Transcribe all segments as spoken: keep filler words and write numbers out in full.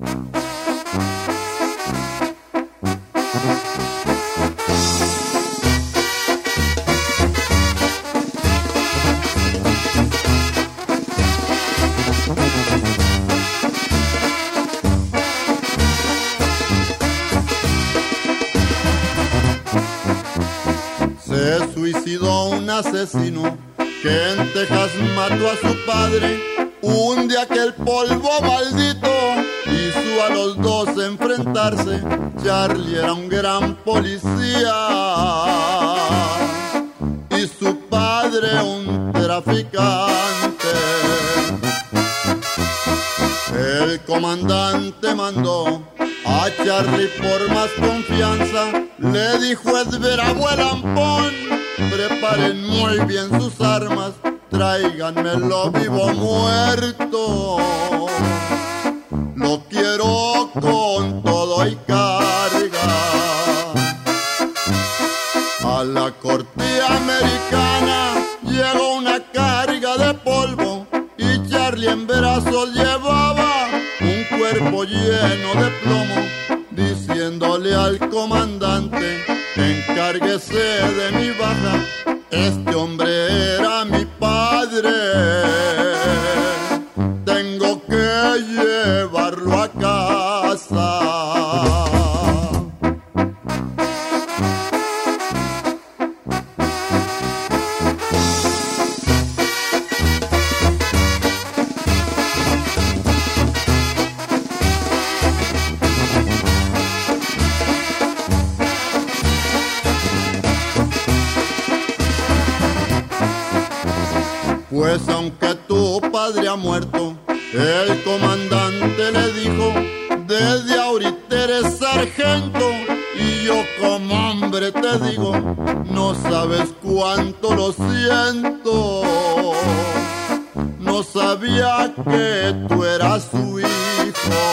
Se suicidó un asesino que en Texas mató a su padre. Un día que el polvo maldito hizo a los dos enfrentarse. Charlie era un gran policía y su padre un traficante. El comandante mandó a Charlie por más confianza. Le dijo: es bravo el ampón, preparen muy bien sus armas, tráiganmelo vivo o muerto. Lo quiero con todo y carga. A la corte americana llegó una carga de polvo y Charlie en brazos llevaba un cuerpo lleno de plomo, diciéndole al comandante: encárguese de mi baja, este hombre era mi padre, tengo que llevarlo a casa. Pues aunque tu padre ha muerto, el comandante le dijo: desde ahorita eres sargento, y yo como hombre te digo, no sabes cuánto lo siento. No sabía que tú eras su hijo.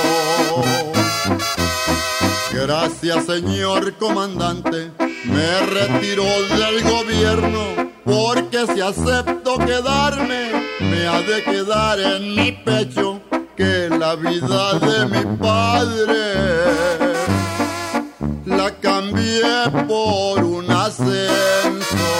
Gracias, señor comandante, me retiro del gobierno, porque si acepto quedarme, me ha de quedar en mi pecho que la vida de mi padre la cambié por un ascenso.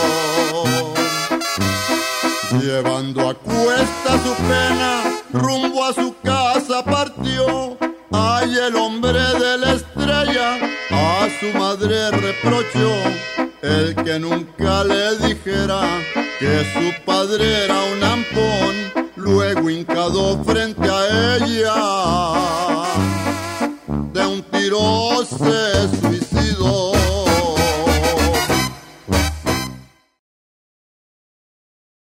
Llevando a cuesta su pena, rumbo a su casa partió. Ay, el hombre de la estrella a su madre reprochó el que nunca le dijera que su padre era un ampón. Luego hincado frente a ella, de un tiro se suicidó.